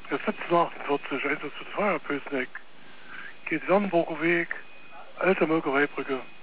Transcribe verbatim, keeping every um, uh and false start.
Ja, siebzehn achtundvierzig, Einsatz für Feuerpösneck. Geht Wernburger Weg, Alte Molkereibrücke.